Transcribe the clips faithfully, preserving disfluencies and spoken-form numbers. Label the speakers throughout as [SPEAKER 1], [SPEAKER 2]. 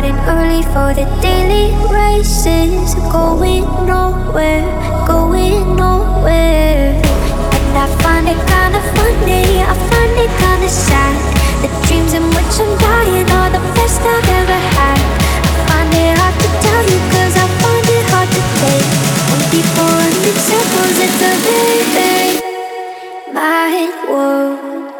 [SPEAKER 1] riding early for the daily races, going nowhere, going nowhere. And I find it kinda funny, I find it kinda sad. The dreams in which I'm dying are the best I've ever had. I find it hard to tell you cause I find it hard to take. When people run in circles, it's a very, very mad world.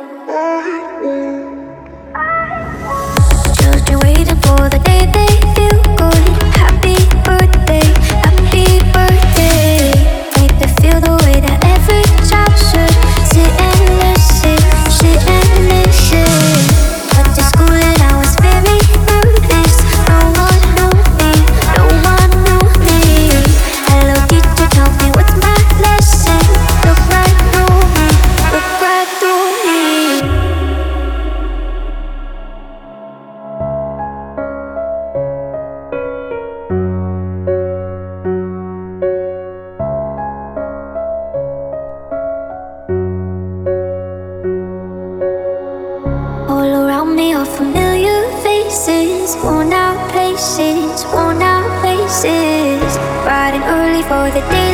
[SPEAKER 1] Children waiting for the day they feel good. Happy birthday, happy birthday. Make me feel the way that every child should. Sit and listen, sit and listen. Went to school and I was very nervous. No one knew me, no one knew me. Hello teacher, tell me what's my lesson. Look right through me, look right through me. All around me are familiar faces, worn out places, worn out places. Riding early for the day